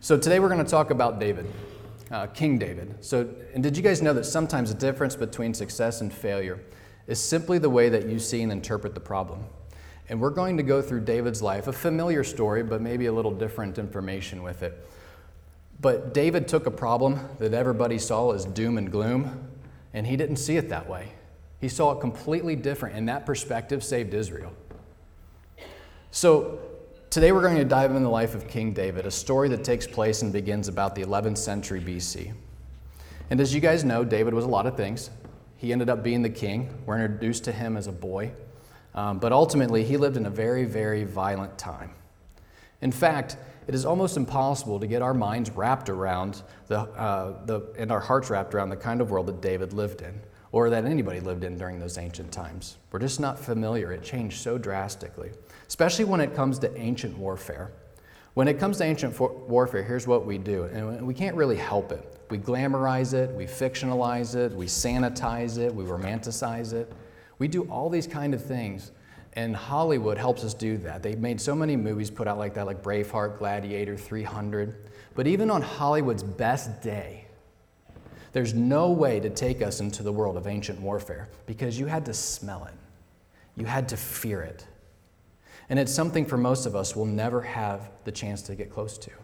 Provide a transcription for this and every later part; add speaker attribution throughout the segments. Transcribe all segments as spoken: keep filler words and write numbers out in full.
Speaker 1: So today we're going to talk about David, uh, King David. So, and did you guys know that sometimes the difference between success and failure is simply the way that you see and interpret the problem? And we're going to go through David's life, a familiar story, but maybe a little different information with it. But David took a problem that everybody saw as doom and gloom, and he didn't see it that way. He saw it completely different, and that perspective saved Israel. So today we're going to dive into the life of King David, a story that takes place and begins about the eleventh century B C. And as you guys know, David was a lot of things. He ended up being the king. We're introduced to him as a boy. Um, but ultimately, he lived in a very, very violent time. In fact, it is almost impossible to get our minds wrapped around the, uh, the, and our hearts wrapped around the kind of world that David lived in, or that anybody lived in during those ancient times. We're just not familiar. It changed so drastically, especially when it comes to ancient warfare. When it comes to ancient for- warfare, here's what we do, and we can't really help it. We glamorize it, we fictionalize it, we sanitize it, we romanticize it. We do all these kind of things, and Hollywood helps us do that. They've made so many movies put out like that, like Braveheart, Gladiator, three hundred. But even on Hollywood's best day, there's no way to take us into the world of ancient warfare because you had to smell it. You had to fear it. And it's something for most of us we'll never have the chance to get close to.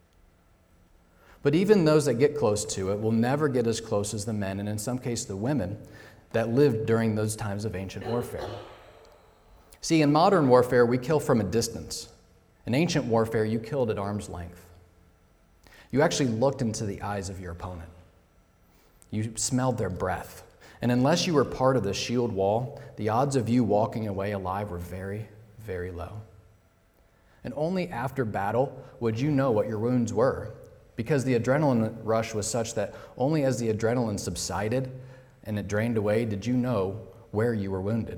Speaker 1: But even those that get close to it will never get as close as the men, and in some cases the women, that lived during those times of ancient warfare. See, in modern warfare, we kill from a distance. In ancient warfare, you killed at arm's length. You actually looked into the eyes of your opponent. You smelled their breath. And unless you were part of the shield wall, the odds of you walking away alive were very, very low. And only after battle would you know what your wounds were, because the adrenaline rush was such that only as the adrenaline subsided and it drained away did you know where you were wounded.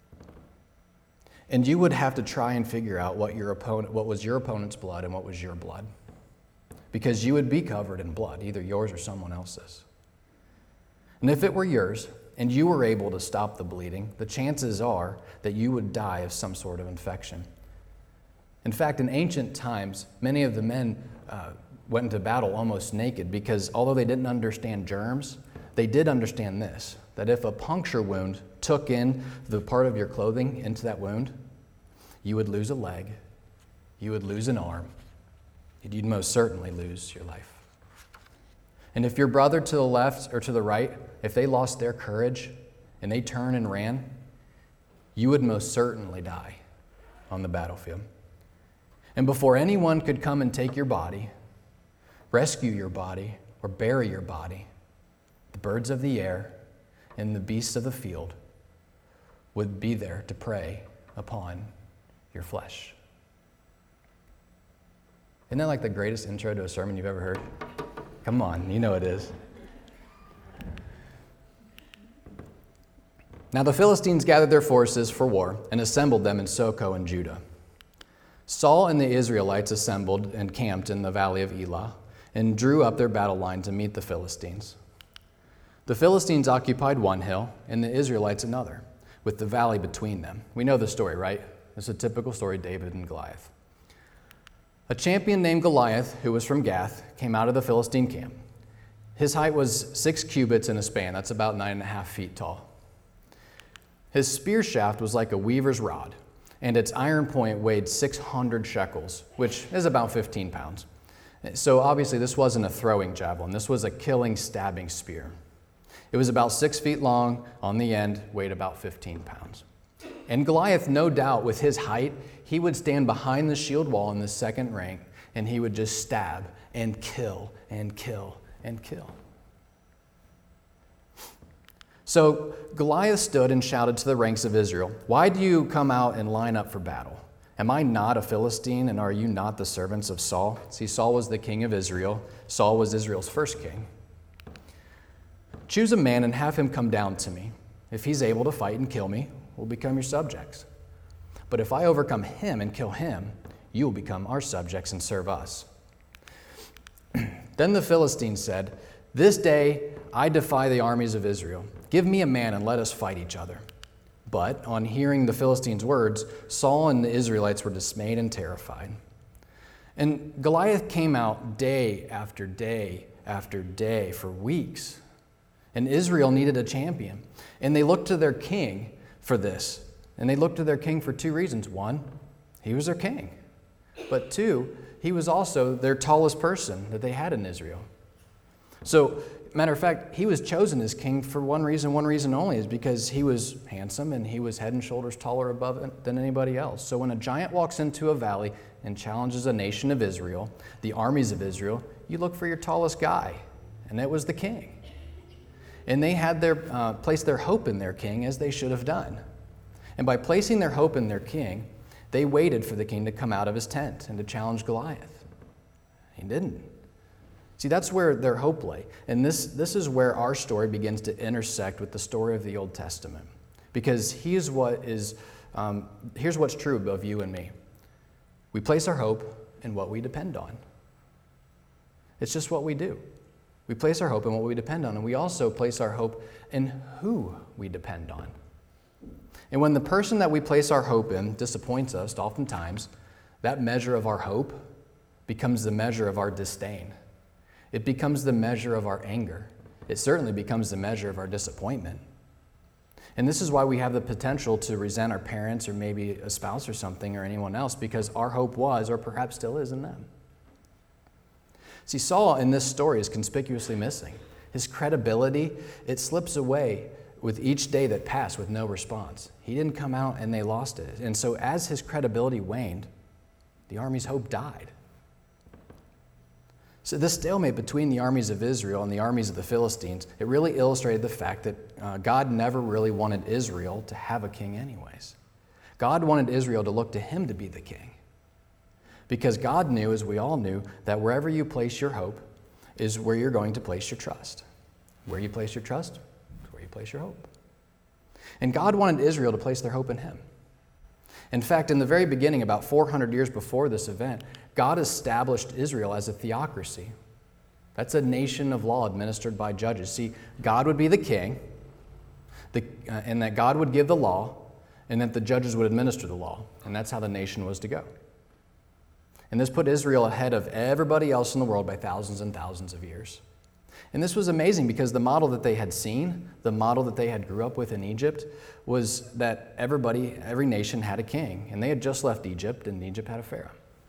Speaker 1: And you would have to try and figure out what your opponent, what was your opponent's blood and what was your blood, because you would be covered in blood, either yours or someone else's. And if it were yours and you were able to stop the bleeding, the chances are that you would die of some sort of infection. In fact, in ancient times, many of the men uh, went into battle almost naked because although they didn't understand germs, they did understand this, that if a puncture wound took in the part of your clothing into that wound, you would lose a leg, you would lose an arm, and you'd most certainly lose your life. And if your brother to the left or to the right, if they lost their courage and they turned and ran, you would most certainly die on the battlefield. And before anyone could come and take your body, rescue your body, or bury your body, the birds of the air and the beasts of the field would be there to prey upon your flesh. Isn't that like the greatest intro to a sermon you've ever heard? Come on, you know it is. Now the Philistines gathered their forces for war and assembled them in Socoh in Judah. Saul and the Israelites assembled and camped in the valley of Elah and drew up their battle line to meet the Philistines. The Philistines occupied one hill and the Israelites another, with the valley between them. We know the story, right? It's a typical story, David and Goliath. A champion named Goliath, who was from Gath, came out of the Philistine camp. His height was six cubits in a span. That's about nine and a half feet tall. His spear shaft was like a weaver's rod, and its iron point weighed six hundred shekels, which is about fifteen pounds. So obviously this wasn't a throwing javelin. This was a killing, stabbing spear. It was about six feet long on the end, weighed about fifteen pounds. And Goliath, no doubt, with his height, he would stand behind the shield wall in the second rank, and he would just stab and kill and kill and kill. So Goliath stood and shouted to the ranks of Israel, "Why do you come out and line up for battle? Am I not a Philistine, and are you not the servants of Saul?" See, Saul was the king of Israel. Saul was Israel's first king. "Choose a man and have him come down to me. If he's able to fight and kill me, we'll become your subjects. But if I overcome him and kill him, you will become our subjects and serve us." Then the Philistines said, "This day I defy the armies of Israel. Give me a man and let us fight each other." But on hearing the Philistines' words, Saul and the Israelites were dismayed and terrified. And Goliath came out day after day after day for weeks. And Israel needed a champion. And they looked to their king for this. And they looked to their king for two reasons. One, he was their king. But two, he was also their tallest person that they had in Israel. So, matter of fact, he was chosen as king for one reason, one reason only, is because he was handsome and he was head and shoulders taller above it than anybody else. So when a giant walks into a valley and challenges a nation of Israel, the armies of Israel, you look for your tallest guy, and it was the king. And they had their uh, placed their hope in their king, as they should have done. And by placing their hope in their king, they waited for the king to come out of his tent and to challenge Goliath. He didn't. See, that's where their hope lay. And this, this is where our story begins to intersect with the story of the Old Testament. Because here's what is, um, here's what's true of you and me. We place our hope in what we depend on. It's just what we do. We place our hope in what we depend on, and we also place our hope in who we depend on. And when the person that we place our hope in disappoints us, oftentimes, that measure of our hope becomes the measure of our disdain. It becomes the measure of our anger. It certainly becomes the measure of our disappointment. And this is why we have the potential to resent our parents or maybe a spouse or something or anyone else, because our hope was, or perhaps still is, in them. See, Saul in this story is conspicuously missing. His credibility, it slips away with each day that passed with no response. He didn't come out and they lost it. And so as his credibility waned, the army's hope died. So this stalemate between the armies of Israel and the armies of the Philistines, it really illustrated the fact that uh, God never really wanted Israel to have a king anyways. God wanted Israel to look to him to be the king. Because God knew, as we all knew, that wherever you place your hope is where you're going to place your trust. Where you place your trust is where you place your hope. And God wanted Israel to place their hope in him. In fact, in the very beginning, about four hundred years before this event, God established Israel as a theocracy. That's a nation of law administered by judges. See, God would be the king, the, uh, and that God would give the law, and that the judges would administer the law. And that's how the nation was to go. And this put Israel ahead of everybody else in the world by thousands and thousands of years. And this was amazing because the model that they had seen, the model that they had grew up with in Egypt, was that everybody, every nation had a king. And they had just left Egypt, and Egypt had a pharaoh.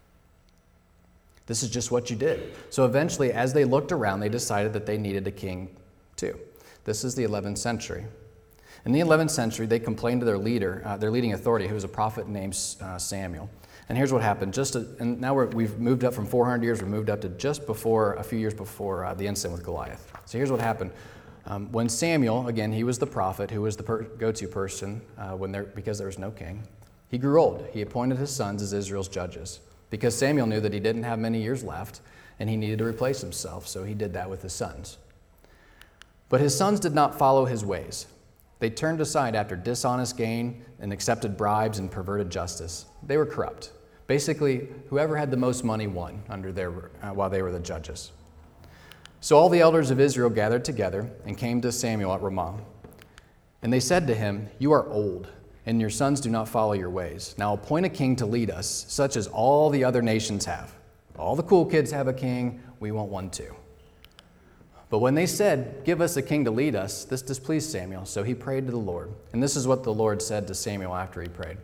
Speaker 1: This is just what you did. So eventually, as they looked around, they decided that they needed a king too. This is the eleventh century. In the eleventh century, they complained to their leader, uh, their leading authority, who was a prophet named uh, Samuel. And here's what happened. Just to, and now we're, we've moved up from four hundred years. We've moved up to just before, a few years before uh, the incident with Goliath. So here's what happened. Um, when Samuel, again, he was the prophet who was the per- go-to person uh, when there, because there was no king. He grew old. He appointed his sons as Israel's judges because Samuel knew that he didn't have many years left and he needed to replace himself. So he did that with his sons. But his sons did not follow his ways. They turned aside after dishonest gain and accepted bribes and perverted justice. They were corrupt. Basically, whoever had the most money won under their, uh, while they were the judges. So all the elders of Israel gathered together and came to Samuel at Ramah. And they said to him, "You are old, and your sons do not follow your ways. Now appoint a king to lead us, such as all the other nations have. All the cool kids have a king, we want one too." But when they said, "Give us a king to lead us," this displeased Samuel, so he prayed to the Lord. And this is what the Lord said to Samuel after he prayed.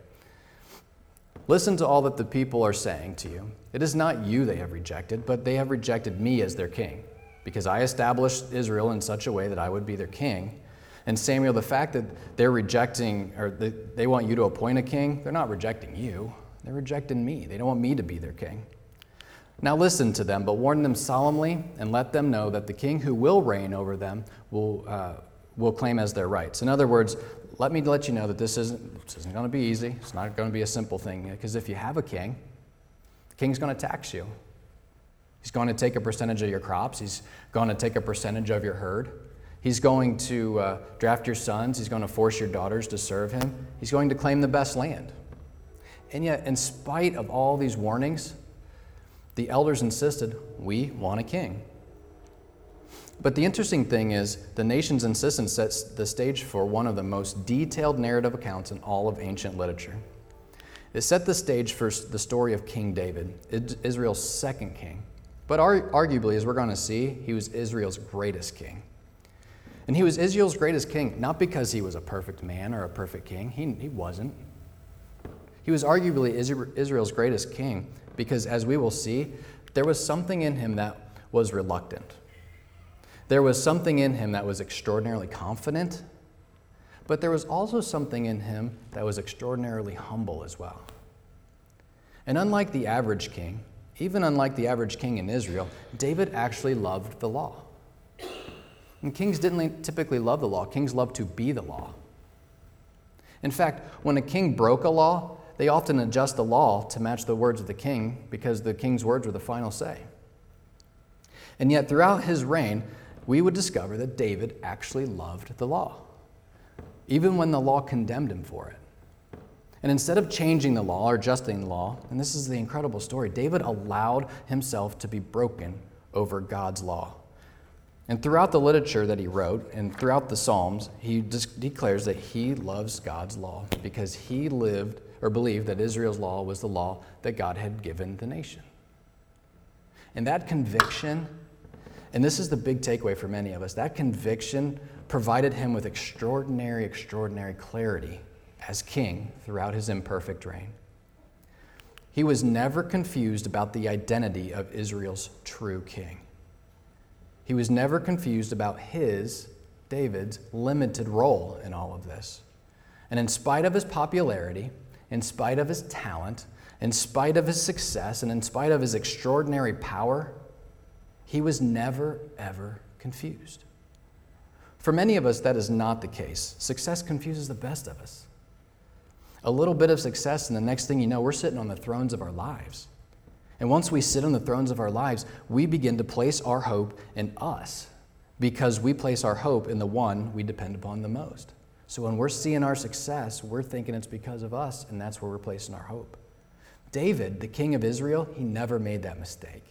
Speaker 1: "Listen to all that the people are saying to you. It is not you they have rejected, but they have rejected me as their king, because I established Israel in such a way that I would be their king. And Samuel, the fact that they're rejecting, or they, they want you to appoint a king, they're not rejecting you. They're rejecting me. They don't want me to be their king. Now listen to them, but warn them solemnly and let them know that the king who will reign over them will uh, will claim as their rights." In other words, let me let you know that this isn't, this isn't going to be easy. It's not going to be a simple thing, because if you have a king, the king's going to tax you. He's going to take a percentage of your crops. He's going to take a percentage of your herd. He's going to uh, draft your sons. He's going to force your daughters to serve him. He's going to claim the best land. And yet, in spite of all these warnings, the elders insisted, "We want a king." But the interesting thing is, the nation's insistence sets the stage for one of the most detailed narrative accounts in all of ancient literature. It set the stage for the story of King David, Israel's second king. But arguably, as we're going to see, he was Israel's greatest king. And he was Israel's greatest king, not because he was a perfect man or a perfect king. He, he wasn't. He was arguably Israel's greatest king because, as we will see, there was something in him that was reluctant. There was something in him that was extraordinarily confident, but there was also something in him that was extraordinarily humble as well. And unlike the average king, even unlike the average king in Israel, David actually loved the law. And kings didn't typically love the law. Kings loved to be the law. In fact, when a king broke a law, they often adjust the law to match the words of the king because the king's words were the final say. And yet, throughout his reign, we would discover that David actually loved the law, even when the law condemned him for it. And instead of changing the law or adjusting the law, and this is the incredible story, David allowed himself to be broken over God's law. And throughout the literature that he wrote and throughout the Psalms, he just declares that he loves God's law because he lived or believed that Israel's law was the law that God had given the nation. And that conviction, and this is the big takeaway for many of us, that conviction provided him with extraordinary, extraordinary clarity as king throughout his imperfect reign. He was never confused about the identity of Israel's true king. He was never confused about his, David's, limited role in all of this. And in spite of his popularity, in spite of his talent, in spite of his success, and in spite of his extraordinary power, he was never, ever confused. For many of us, that is not the case. Success confuses the best of us. A little bit of success, and the next thing you know, we're sitting on the thrones of our lives. And once we sit on the thrones of our lives, we begin to place our hope in us because we place our hope in the one we depend upon the most. So when we're seeing our success, we're thinking it's because of us, and that's where we're placing our hope. David, the king of Israel, he never made that mistake.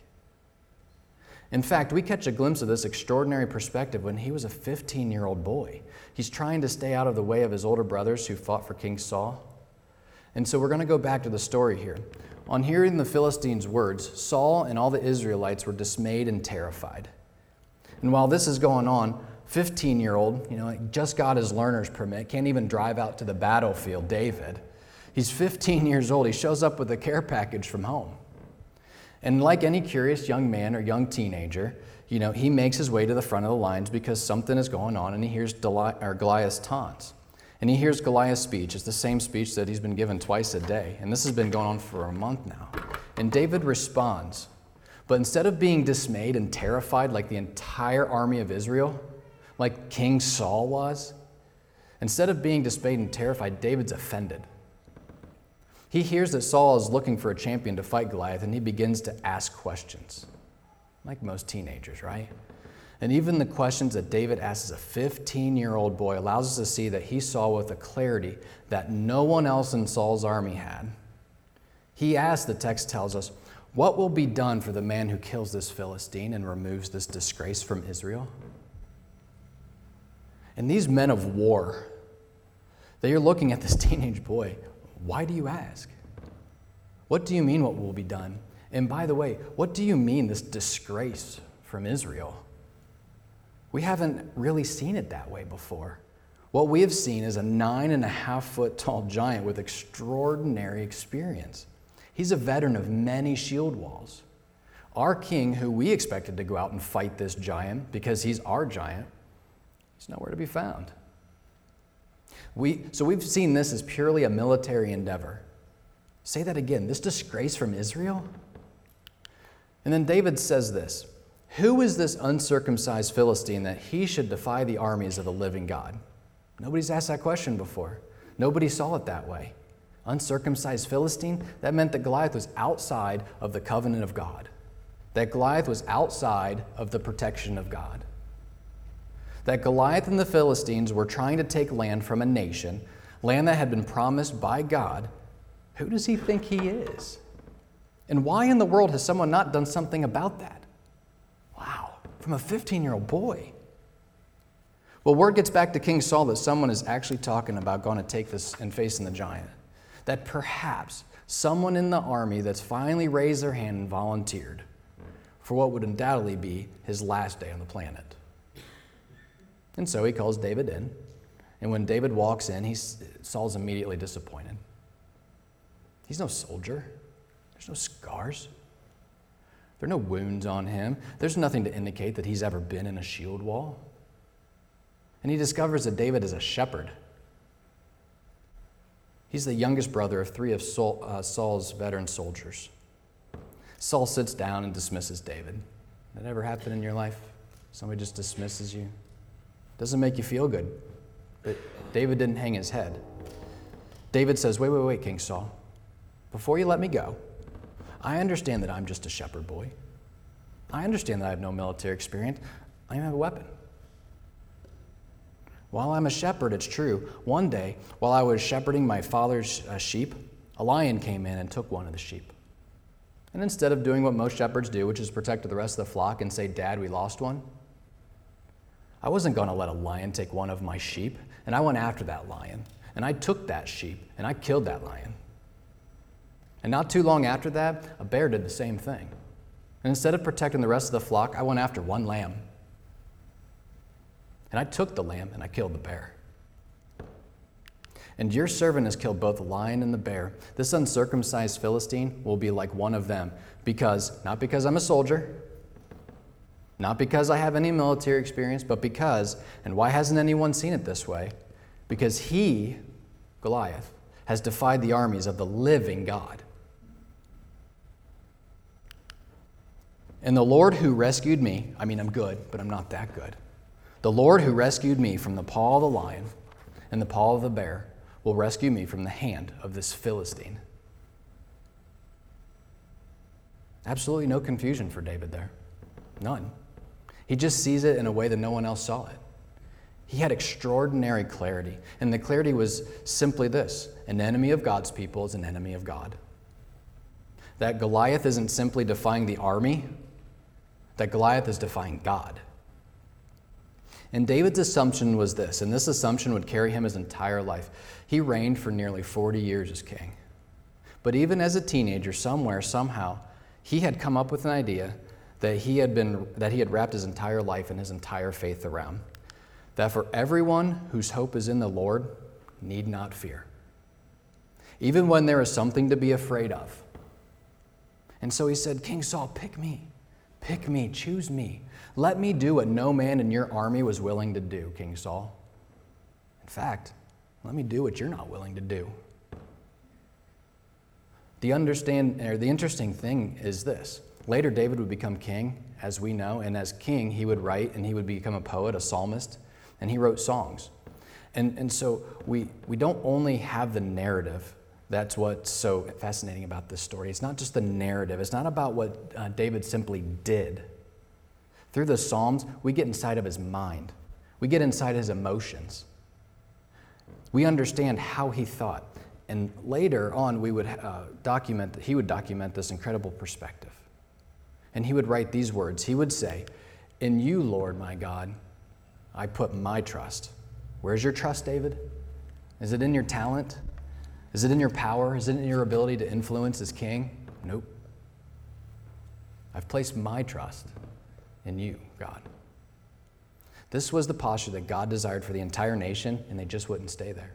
Speaker 1: In fact, we catch a glimpse of this extraordinary perspective when he was a fifteen-year-old boy. He's trying to stay out of the way of his older brothers who fought for King Saul. And so we're going to go back to the story here. On hearing the Philistines' words, Saul and all the Israelites were dismayed and terrified. And while this is going on, fifteen-year-old, you know, just got his learner's permit, can't even drive out to the battlefield, David. He's fifteen years old. He shows up with a care package from home. And like any curious young man or young teenager, you know, he makes his way to the front of the lines because something is going on, and he hears Goliath's taunts. And he hears Goliath's speech. It's the same speech that he's been given twice a day. And this has been going on for a month now. And David responds. But instead of being dismayed and terrified like the entire army of Israel, like King Saul was, instead of being dismayed and terrified, David's offended. He hears that Saul is looking for a champion to fight Goliath, and he begins to ask questions, like most teenagers, right? And even the questions that David asks as a fifteen-year-old boy allows us to see that he saw with a clarity that no one else in Saul's army had. He asked, the text tells us, what will be done for the man who kills this Philistine and removes this disgrace from Israel? And these men of war, they are looking at this teenage boy. Why do you ask? What do you mean what will be done? And by the way, what do you mean this disgrace from Israel? We haven't really seen it that way before. What we have seen is a nine and a half foot tall giant with extraordinary experience. He's a veteran of many shield walls. Our king, who we expected to go out and fight this giant because he's our giant, he's nowhere to be found. We, so we've seen this as purely a military endeavor. Say that again, this disgrace from Israel? And then David says this, who is this uncircumcised Philistine that he should defy the armies of the living God? Nobody's asked that question before. Nobody saw it that way. Uncircumcised Philistine, that meant that Goliath was outside of the covenant of God. That Goliath was outside of the protection of God. That Goliath and the Philistines were trying to take land from a nation, land that had been promised by God. Who does he think he is? And why in the world has someone not done something about that? Wow, from a fifteen-year-old boy. Well, word gets back to King Saul that someone is actually talking about going to take this and facing the giant. That perhaps, someone in the army that's finally raised their hand and volunteered for what would undoubtedly be his last day on the planet. And so he calls David in, and when David walks in, he's, Saul's immediately disappointed. He's no soldier. There's no scars. There are no wounds on him. There's nothing to indicate that he's ever been in a shield wall. And he discovers that David is a shepherd. He's the youngest brother of three of Saul, uh, Saul's veteran soldiers. Saul sits down and dismisses David. That ever happen in your life? Somebody just dismisses you? Doesn't make you feel good. But David didn't hang his head. David says, wait, wait, wait, King Saul. Before you let me go, I understand that I'm just a shepherd boy. I understand that I have no military experience. I don't have a weapon. While I'm a shepherd, it's true. One day, while I was shepherding my father's uh, sheep, a lion came in and took one of the sheep. And instead of doing what most shepherds do, which is protect the rest of the flock and say, Dad, we lost one, I wasn't going to let a lion take one of my sheep, and I went after that lion. And I took that sheep, and I killed that lion. And not too long after that, a bear did the same thing. And instead of protecting the rest of the flock, I went after one lamb. And I took the lamb and I killed the bear. And your servant has killed both the lion and the bear. This uncircumcised Philistine will be like one of them, because, not because I'm a soldier, not because I have any military experience, but because, and why hasn't anyone seen it this way? Because he, Goliath, has defied the armies of the living God. And the Lord who rescued me, I mean, I'm good, but I'm not that good. The Lord who rescued me from the paw of the lion and the paw of the bear will rescue me from the hand of this Philistine. Absolutely no confusion for David there. None. He just sees it in a way that no one else saw it. He had extraordinary clarity, and the clarity was simply this: an enemy of God's people is an enemy of God. That Goliath isn't simply defying the army, that Goliath is defying God. And David's assumption was this, and this assumption would carry him his entire life. He reigned for nearly forty years as king. But even as a teenager, somewhere, somehow, he had come up with an idea that he had been that he had wrapped his entire life and his entire faith around. That for everyone whose hope is in the Lord need not fear, even when there is something to be afraid of. And so he said, King Saul, pick me. Pick me, choose me. Let me do what no man in your army was willing to do, King Saul. In fact, let me do what you're not willing to do. The understand or the interesting thing is this. Later, David would become king, as we know, and as king, he would write and he would become a poet, a psalmist, and he wrote songs. And, and so we, we don't only have the narrative. That's what's so fascinating about this story. It's not just the narrative. It's not about what uh, David simply did. Through the Psalms, we get inside of his mind. We get inside his emotions. We understand how he thought. And later on, we would uh, document, he would document this incredible perspective. And he would write these words. He would say, in you, Lord, my God, I put my trust. Where's your trust, David? Is it in your talent? Is it in your power? Is it in your ability to influence as king? Nope. I've placed my trust in you, God. This was the posture that God desired for the entire nation, and they just wouldn't stay there.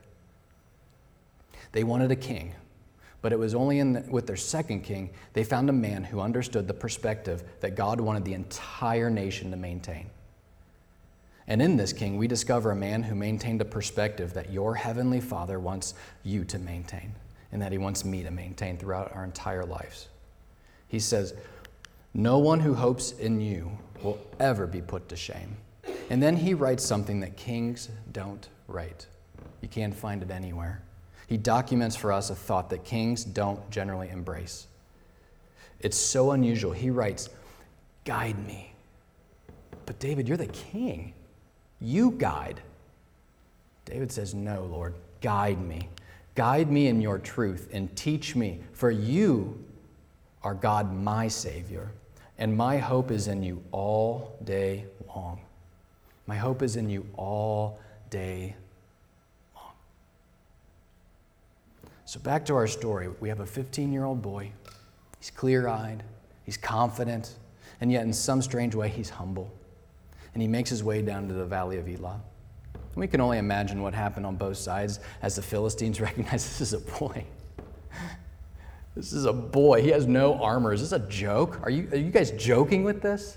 Speaker 1: They wanted a king, but it was only in the, with their second king they found a man who understood the perspective that God wanted the entire nation to maintain. And in this king, we discover a man who maintained a perspective that your heavenly Father wants you to maintain, and that he wants me to maintain throughout our entire lives. He says, no one who hopes in you will ever be put to shame. And then he writes something that kings don't write. You can't find it anywhere. He documents for us a thought that kings don't generally embrace. It's so unusual. He writes, guide me. But David, you're the king. You guide. David says, no, Lord, guide me. Guide me in your truth and teach me, for you are God, my Savior, and my hope is in you all day long. My hope is in you all day long. So back to our story. We have a fifteen-year-old boy. He's clear-eyed, he's confident, and yet in some strange way he's humble. And he makes his way down to the valley of Elah. And we can only imagine what happened on both sides as the Philistines recognize this is a boy. This is a boy. He has no armor. Is this a joke? Are you, are you guys joking with this?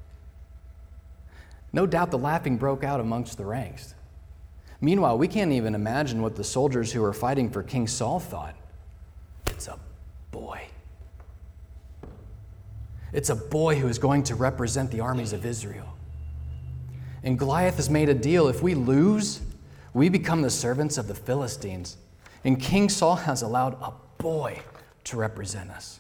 Speaker 1: No doubt the laughing broke out amongst the ranks. Meanwhile, we can't even imagine what the soldiers who were fighting for King Saul thought. It's a boy. It's a boy who is going to represent the armies of Israel. And Goliath has made a deal. If we lose, we become the servants of the Philistines. And King Saul has allowed a boy to represent us.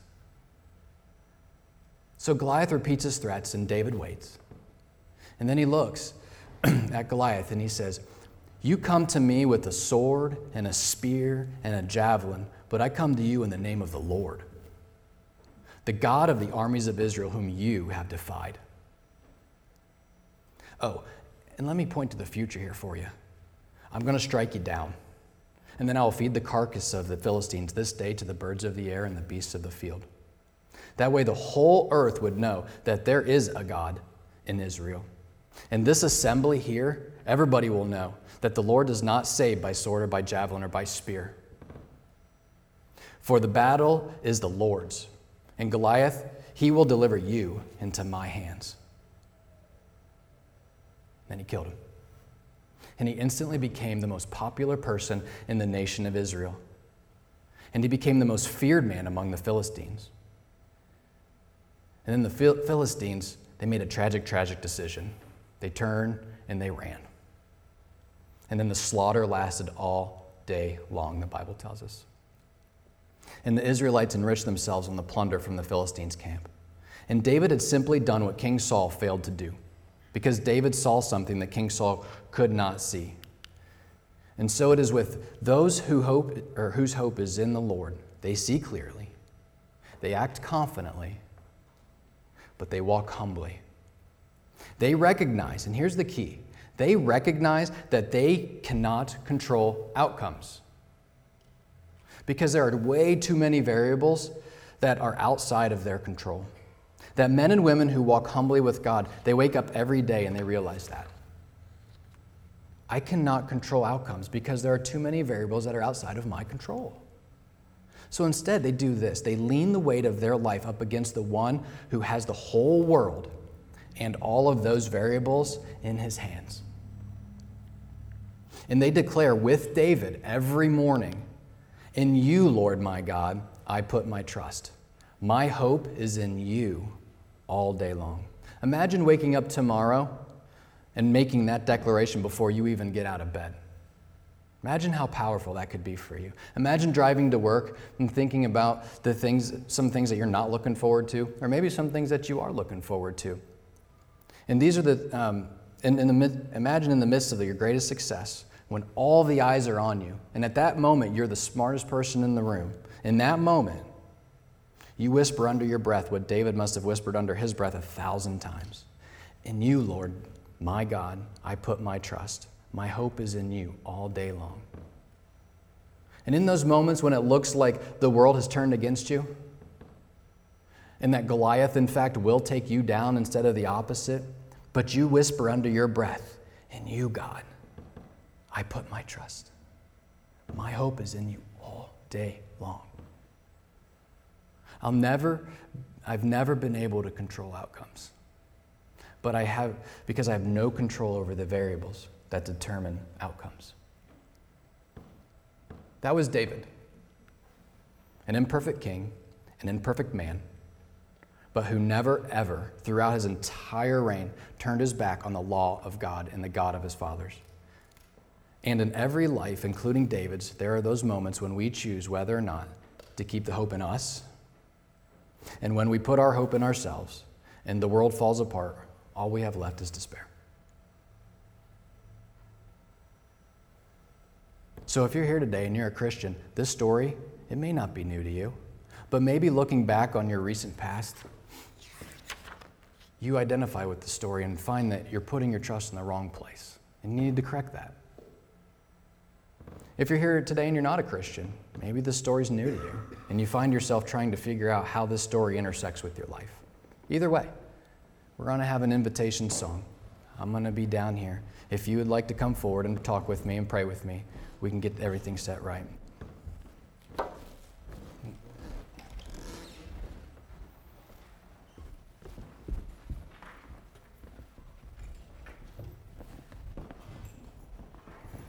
Speaker 1: So Goliath repeats his threats, and David waits. And then he looks at Goliath and he says, "You come to me with a sword and a spear and a javelin, but I come to you in the name of the Lord, the God of the armies of Israel, whom you have defied." Oh, and let me point to the future here for you. I'm going to strike you down, and then I will feed the carcass of the Philistines this day to the birds of the air and the beasts of the field. That way the whole earth would know that there is a God in Israel. And this assembly here, everybody will know that the Lord does not save by sword or by javelin or by spear. For the battle is the Lord's, and Goliath, he will deliver you into my hands. Then he killed him. And he instantly became the most popular person in the nation of Israel. And he became the most feared man among the Philistines. And then the Phil- Philistines, they made a tragic, tragic decision. They turned and they ran. And then the slaughter lasted all day long, the Bible tells us. And the Israelites enriched themselves on the plunder from the Philistines' camp. And David had simply done what King Saul failed to do, because David saw something that King Saul could not see. And so it is with those who hope, or whose hope is in the Lord. They see clearly, they act confidently, but they walk humbly. They recognize, and here's the key, they recognize that they cannot control outcomes, because there are way too many variables that are outside of their control. That men and women who walk humbly with God, they wake up every day and they realize that. I cannot control outcomes because there are too many variables that are outside of my control. So instead, they do this. They lean the weight of their life up against the one who has the whole world and all of those variables in his hands. And they declare with David every morning, "In you, Lord my God, I put my trust. My hope is in you all day long." Imagine waking up tomorrow and making that declaration before you even get out of bed. Imagine how powerful that could be for you. Imagine driving to work and thinking about the things, some things that you're not looking forward to, or maybe some things that you are looking forward to. And these are the, um, in, in the imagine in the midst of your greatest success, when all the eyes are on you, and at that moment you're the smartest person in the room. In that moment, you whisper under your breath what David must have whispered under his breath a thousand times. "In you, Lord, my God, I put my trust. My hope is in you all day long." And in those moments when it looks like the world has turned against you, and that Goliath, in fact, will take you down instead of the opposite, but you whisper under your breath, "In you, God, I put my trust. My hope is in you all day long." I'll never, I've never been able to control outcomes, but I have, because I have no control over the variables that determine outcomes. That was David, an imperfect king, an imperfect man, but who never, ever, throughout his entire reign, turned his back on the law of God and the God of his fathers. And in every life, including David's, there are those moments when we choose whether or not to keep the hope in us. And when we put our hope in ourselves and the world falls apart, all we have left is despair. So if you're here today and you're a Christian, this story, it may not be new to you, but maybe looking back on your recent past, you identify with the story and find that you're putting your trust in the wrong place, and you need to correct that. If you're here today and you're not a Christian, maybe this story's new to you, and you find yourself trying to figure out how this story intersects with your life. Either way, we're going to have an invitation song. I'm going to be down here. If you would like to come forward and talk with me and pray with me, we can get everything set right.